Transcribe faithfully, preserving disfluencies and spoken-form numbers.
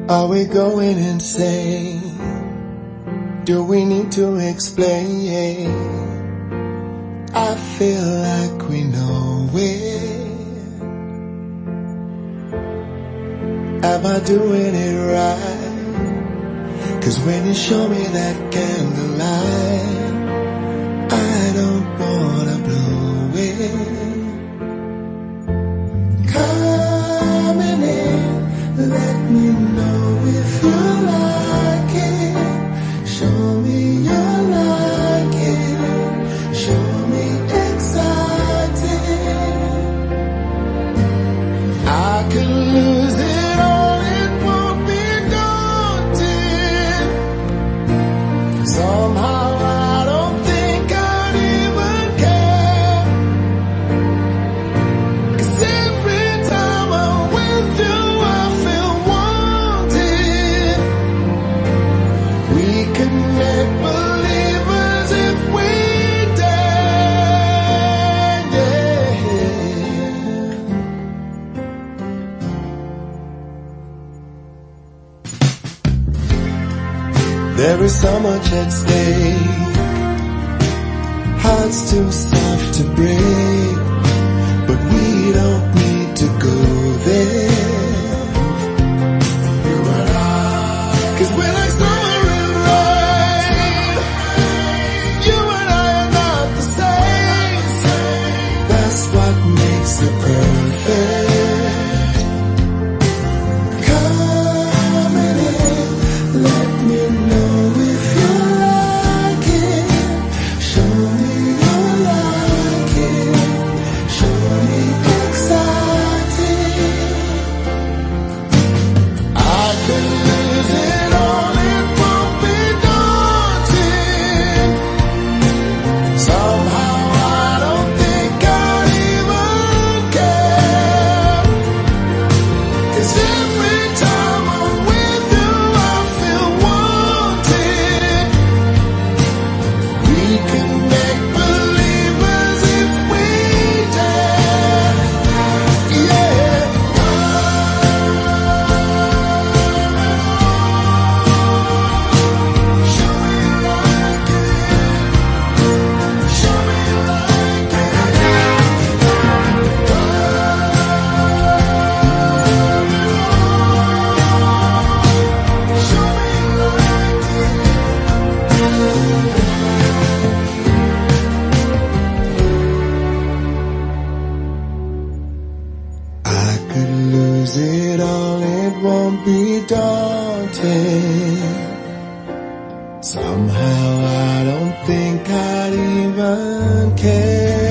Are we going insane? Do we need to explain? I feel like we know it. Am I doing it right? 'Cause when you show me that candlelight, I don't wanna blow it. Coming in, let me know if you like it. Show me you like it. Show me excited. I could lose it all, it won't be daunting. Somehow I don't think I'd even care. 'Cause every time I'm with you I feel wanted. We can make believers if we dare, yeah. There is so much at stake. Hearts too soft to break, but we don't need to go there. You and I, 'cause we're like summer and rain. You and I are not the same. That's what makes it perfect. Coming in, let me know if you like it. Show me you like it. Show me excited. I could lose it all, it won't be daunting. Somehow I don't think I'd even care. 'Cause every time I'm with you I feel wanted. We can make believers if we dare, yeah. Show me you like it. Show me you like it. Show me you like it. I could lose it all, it won't be daunting. Somehow I don't think I'd even care.